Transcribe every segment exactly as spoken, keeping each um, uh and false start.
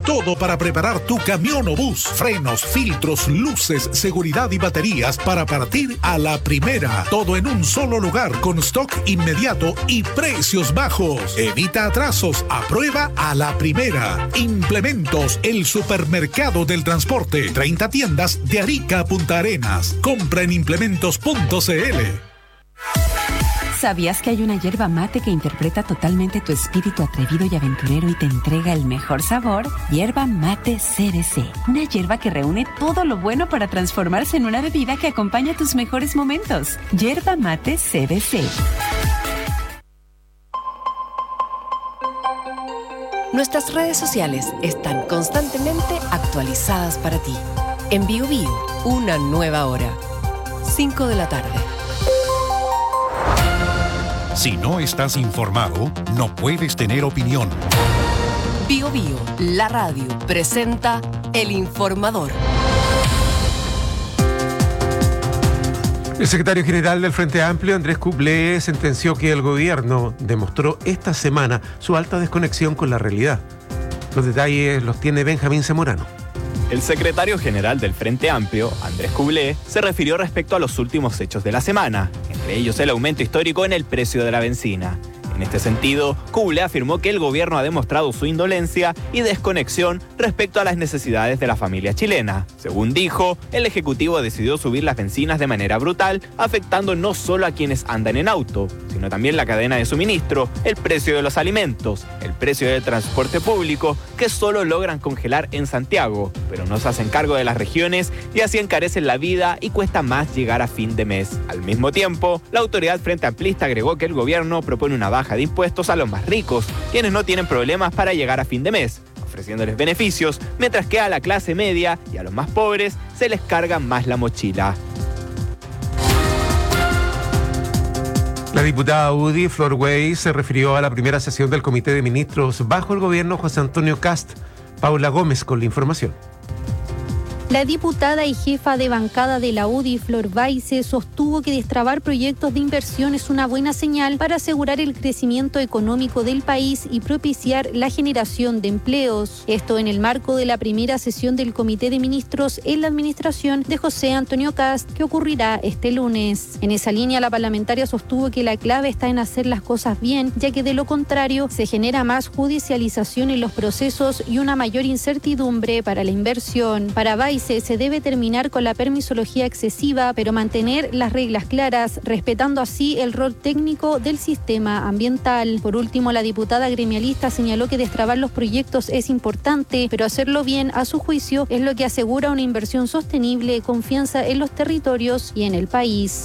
todo para preparar tu camión o bus. Frenos, filtros, luces, seguridad y baterías para partir a la primera. Todo en un solo lugar con stock inmediato y precios bajos. Evita atrasos. Aprueba a la primera. Implementos, el supermercado del transporte. treinta tiendas de Arica a Punta Arenas. Compra en implementos punto c l. ¿Sabías que hay una yerba mate que interpreta totalmente tu espíritu atrevido y aventurero y te entrega el mejor sabor? Yerba Mate C B C. Una yerba que reúne todo lo bueno para transformarse en una bebida que acompaña tus mejores momentos. Yerba Mate C B C. Nuestras redes sociales están constantemente actualizadas para ti. En Bio Bio, una nueva hora. cinco de la tarde. Si no estás informado, no puedes tener opinión. Bio Bio, la radio, presenta El Informador. El secretario general del Frente Amplio, Andrés Cublé, sentenció que el gobierno demostró esta semana su alta desconexión con la realidad. Los detalles los tiene Benjamín Zamorano. El secretario general del Frente Amplio, Andrés Cublé, se refirió respecto a los últimos hechos de la semana, entre ellos el aumento histórico en el precio de la benzina. En este sentido, Cublé afirmó que el gobierno ha demostrado su indolencia y desconexión respecto a las necesidades de la familia chilena. Según dijo, el Ejecutivo decidió subir las bencinas de manera brutal, afectando no solo a quienes andan en auto, sino también la cadena de suministro, el precio de los alimentos, el precio del transporte público, que solo logran congelar en Santiago, pero no se hacen cargo de las regiones y así encarecen la vida y cuesta más llegar a fin de mes. Al mismo tiempo, la autoridad frente amplista agregó que el gobierno propone una baja de impuestos a los más ricos, quienes no tienen problemas para llegar a fin de mes, ofreciéndoles beneficios, mientras que a la clase media y a los más pobres se les carga más la mochila. La diputada U D I, Flor Wey, se refirió a la primera sesión del Comité de Ministros bajo el gobierno José Antonio Kast. Paula Gómez con la información. La diputada y jefa de bancada de la U D I, Flor Baise, sostuvo que destrabar proyectos de inversión es una buena señal para asegurar el crecimiento económico del país y propiciar la generación de empleos. Esto en el marco de la primera sesión del Comité de Ministros en la administración de José Antonio Kast, que ocurrirá este lunes. En esa línea, la parlamentaria sostuvo que la clave está en hacer las cosas bien, ya que de lo contrario se genera más judicialización en los procesos y una mayor incertidumbre para la inversión. Para Baise, se debe terminar con la permisología excesiva, pero mantener las reglas claras, respetando así el rol técnico del sistema ambiental. Por último, la diputada gremialista señaló que destrabar los proyectos es importante, pero hacerlo bien, a su juicio, es lo que asegura una inversión sostenible, confianza en los territorios y en el país.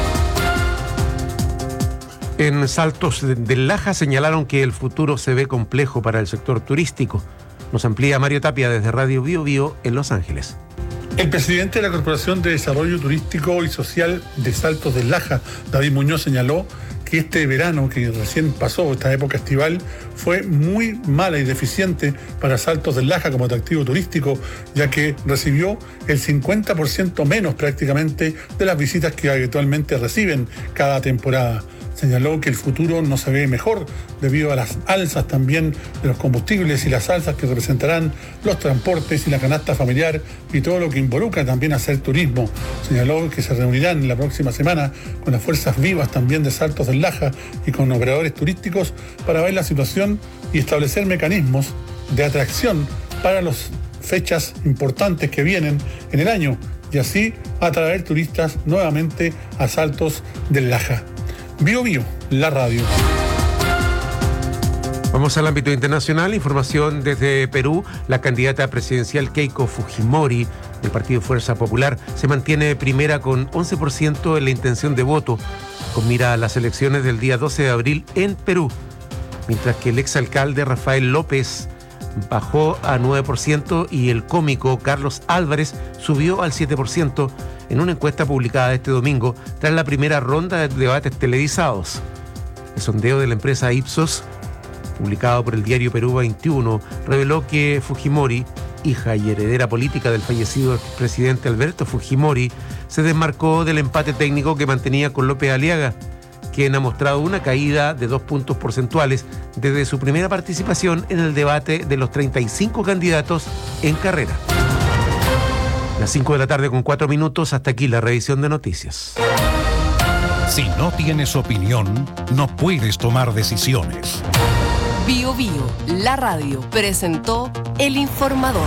En Saltos del Laja señalaron que el futuro se ve complejo para el sector turístico. Nos amplía Mario Tapia desde Radio Bio Bio en Los Ángeles. El presidente de la Corporación de Desarrollo Turístico y Social de Saltos del Laja, David Muñoz, señaló que este verano que recién pasó, esta época estival, fue muy mala y deficiente para Saltos del Laja como atractivo turístico, ya que recibió el cincuenta por ciento menos prácticamente de las visitas que habitualmente reciben cada temporada. Señaló que el futuro no se ve mejor debido a las alzas también de los combustibles y las alzas que representarán los transportes y la canasta familiar y todo lo que involucra también hacer turismo. Señaló que se reunirán la próxima semana con las fuerzas vivas también de Saltos del Laja y con operadores turísticos para ver la situación y establecer mecanismos de atracción para las fechas importantes que vienen en el año y así atraer turistas nuevamente a Saltos del Laja. Bio Bio, la radio. Vamos al ámbito internacional. Información desde Perú. La candidata presidencial Keiko Fujimori del Partido Fuerza Popular se mantiene primera con once por ciento en la intención de voto, con mira a las elecciones del día doce de abril en Perú, mientras que el exalcalde Rafael López bajó a nueve por ciento y el cómico Carlos Álvarez subió al siete por ciento en una encuesta publicada este domingo tras la primera ronda de debates televisados. El sondeo de la empresa Ipsos, publicado por el diario Perú veintiuno, reveló que Fujimori, hija y heredera política del fallecido presidente Alberto Fujimori, se desmarcó del empate técnico que mantenía con López Aliaga, quien ha mostrado una caída de dos puntos porcentuales desde su primera participación en el debate de los treinta y cinco candidatos en carrera. Las cinco de la tarde con cuatro minutos, hasta aquí la revisión de noticias. Si no tienes opinión, no puedes tomar decisiones. Bio Bio, la radio, presentó El Informador.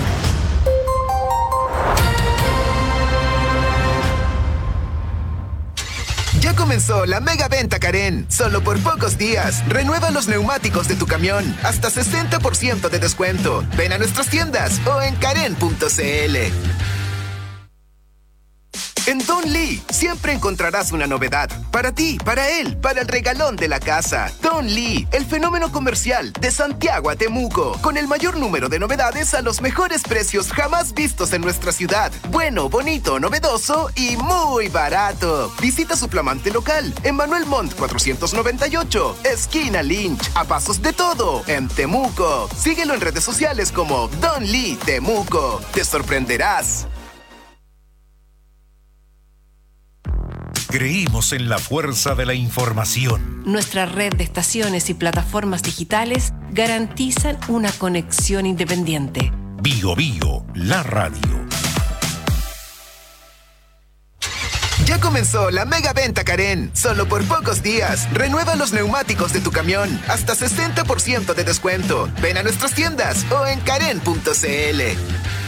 Ya comenzó la mega venta Karen. Solo por pocos días. Renueva los neumáticos de tu camión. Hasta sesenta por ciento de descuento. Ven a nuestras tiendas o en karen punto c l. En Don Lee siempre encontrarás una novedad. Para ti, para él, para el regalón de la casa. Don Lee, el fenómeno comercial de Santiago a Temuco. Con el mayor número de novedades a los mejores precios jamás vistos en nuestra ciudad. Bueno, bonito, novedoso y muy barato. Visita su flamante local en Manuel Montt cuatrocientos noventa y ocho, esquina Lynch, a pasos de todo, en Temuco. Síguelo en redes sociales como Don Lee Temuco. Te sorprenderás. Creímos en la fuerza de la información. Nuestra red de estaciones y plataformas digitales garantizan una conexión independiente. Bio Bio, la radio. Ya comenzó la mega venta Karen. Solo por pocos días. Renueva los neumáticos de tu camión. Hasta sesenta por ciento de descuento. Ven a nuestras tiendas o en karen punto c l.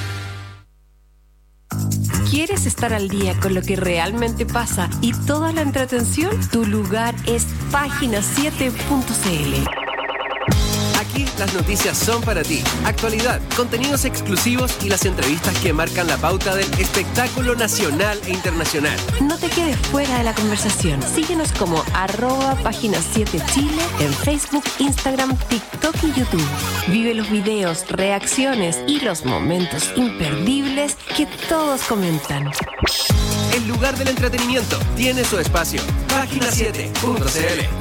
¿Quieres estar al día con lo que realmente pasa y toda la entretención? Tu lugar es página siete punto c l. Aquí las noticias son para ti. Actualidad, contenidos exclusivos y las entrevistas que marcan la pauta del espectáculo nacional e internacional. No te quedes fuera de la conversación. Síguenos como arroba página siete Chile en Facebook, Instagram, TikTok y YouTube. Vive los videos, reacciones y los momentos imperdibles que todos comentan. El lugar del entretenimiento tiene su espacio. página siete punto c l.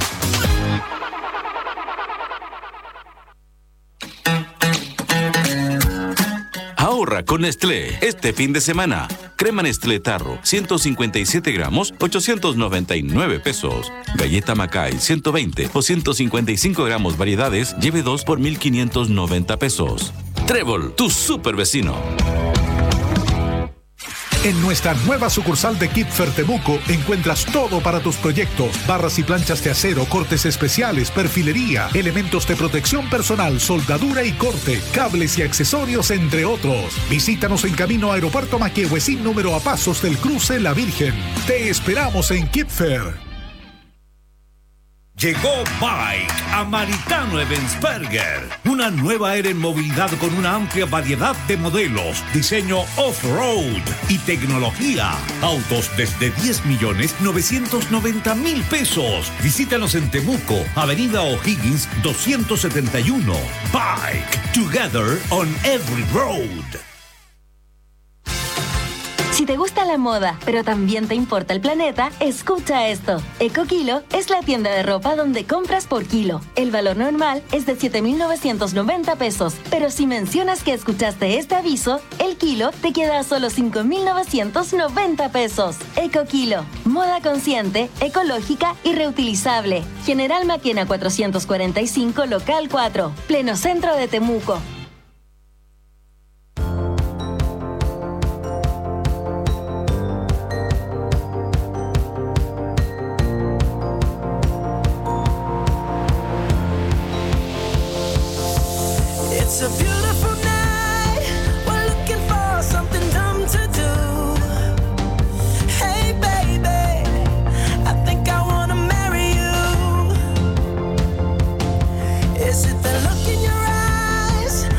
Ahorra con Nestlé este fin de semana. Crema Nestlé Tarro, ciento cincuenta y siete gramos, ochocientos noventa y nueve pesos. Galleta Macay, ciento veinte o ciento cincuenta y cinco gramos variedades, lleve dos por mil quinientos noventa pesos. Trébol, tu super vecino. En nuestra nueva sucursal de Kipfer Temuco encuentras todo para tus proyectos. Barras y planchas de acero, cortes especiales, perfilería, elementos de protección personal, soldadura y corte, cables y accesorios, entre otros. Visítanos en camino a Aeropuerto Maquehue, sin número, a pasos del cruce La Virgen. Te esperamos en Kipfer. Llegó Bike a Maritano Ebensberger. Una nueva era en movilidad con una amplia variedad de modelos, diseño off-road y tecnología. Autos desde diez millones novecientos noventa mil pesos. Visítanos en Temuco, Avenida O'Higgins doscientos setenta y uno. Bike, together on every road. Si te gusta la moda, pero también te importa el planeta, escucha esto. EcoKilo es la tienda de ropa donde compras por kilo. El valor normal es de siete mil novecientos noventa pesos, pero si mencionas que escuchaste este aviso, el kilo te queda a solo cinco mil novecientos noventa pesos. EcoKilo, moda consciente, ecológica y reutilizable. General Maquena cuatrocientos cuarenta y cinco, local cuatro, pleno centro de Temuco. It's a beautiful night. We're looking for something dumb to do. Hey baby, I think I wanna marry you. Is it the look in your eyes?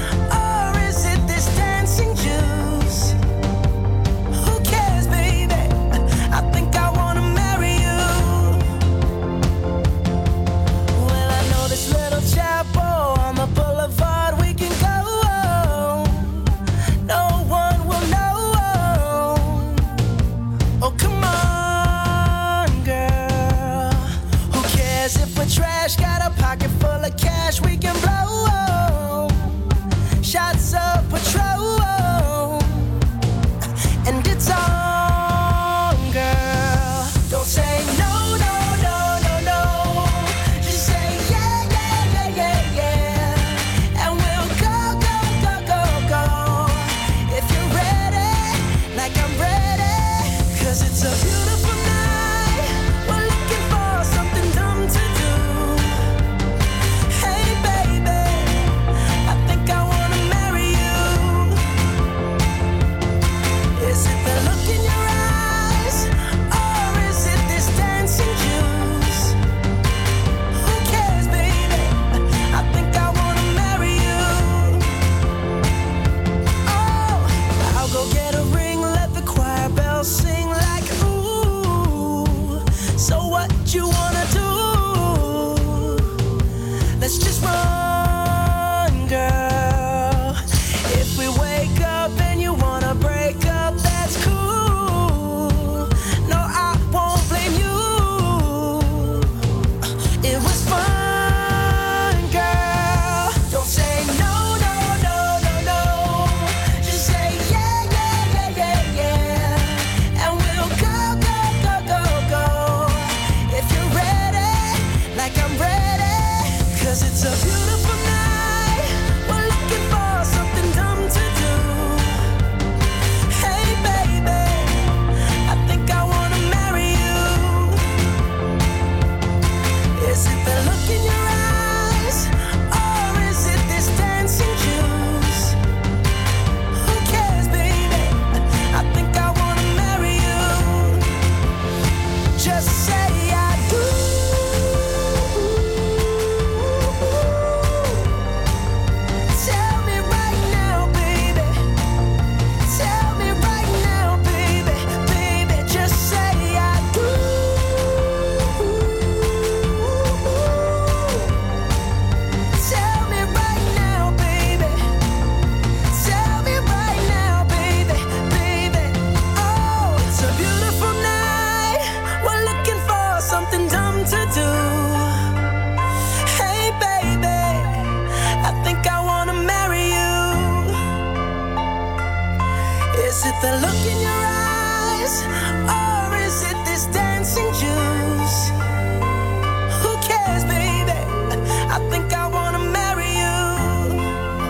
Is it the look in your eyes, or is it this dancing juice? Who cares, baby? I think I wanna marry you.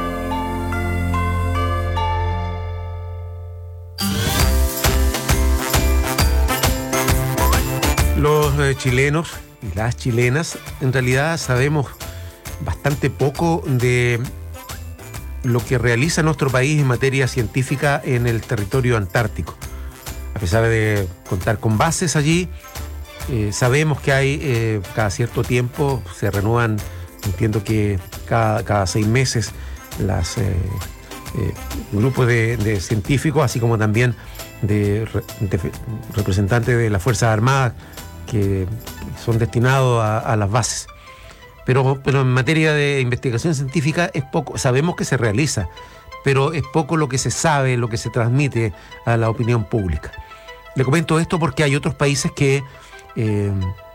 Los eh, chilenos y las chilenas en realidad sabemos bastante poco de lo que realiza nuestro país en materia científica en el territorio antártico. A pesar de contar con bases allí, eh, sabemos que hay eh, cada cierto tiempo, se renuevan, entiendo que cada, cada seis meses, los eh, eh, grupos de, de científicos, así como también de, de representantes de las Fuerzas Armadas que son destinados a, a las bases. Pero, pero en materia de investigación científica es poco, sabemos que se realiza, pero es poco lo que se sabe, lo que se transmite a la opinión pública. Le comento esto porque hay otros países que eh,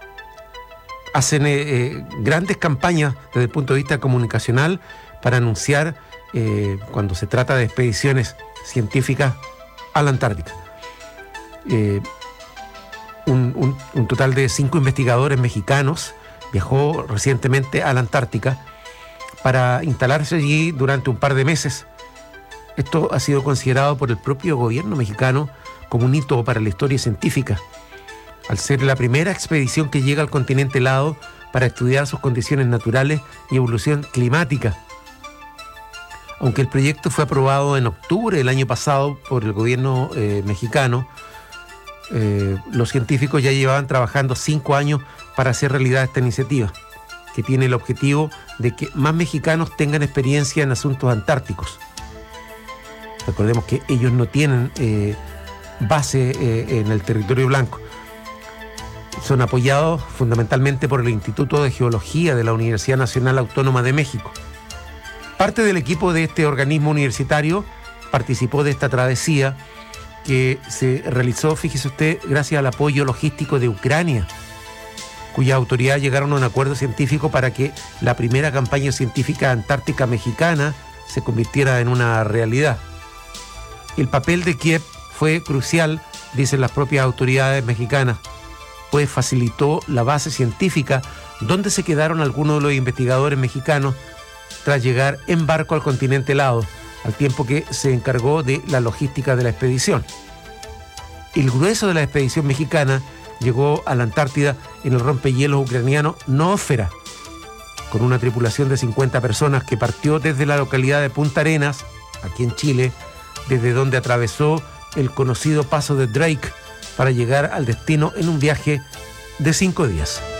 hacen eh, eh, grandes campañas desde el punto de vista comunicacional para anunciar eh, cuando se trata de expediciones científicas a la Antártica. Eh, un, un, un total de cinco investigadores mexicanos viajó recientemente a la Antártica para instalarse allí durante un par de meses. Esto ha sido considerado por el propio gobierno mexicano como un hito para la historia científica, al ser la primera expedición que llega al continente helado para estudiar sus condiciones naturales y evolución climática. Aunque el proyecto fue aprobado en octubre del año pasado por el gobierno eh, mexicano, eh, los científicos ya llevaban trabajando cinco años para hacer realidad esta iniciativa, que tiene el objetivo de que más mexicanos tengan experiencia en asuntos antárticos. Recordemos que ellos no tienen eh, base eh, en el territorio blanco. Son apoyados fundamentalmente por el Instituto de Geología de la Universidad Nacional Autónoma de México. Parte del equipo de este organismo universitario participó de esta travesía que se realizó, fíjese usted, gracias al apoyo logístico de Ucrania, cuyas autoridades llegaron a un acuerdo científico para que la primera campaña científica antártica mexicana se convirtiera en una realidad. El papel de Kiev fue crucial, dicen las propias autoridades mexicanas, pues facilitó la base científica donde se quedaron algunos de los investigadores mexicanos tras llegar en barco al continente helado, al tiempo que se encargó de la logística de la expedición. El grueso de la expedición mexicana llegó a la Antártida en el rompehielos ucraniano Nósfera, con una tripulación de cincuenta personas que partió desde la localidad de Punta Arenas, aquí en Chile, desde donde atravesó el conocido paso de Drake para llegar al destino en un viaje de cinco días.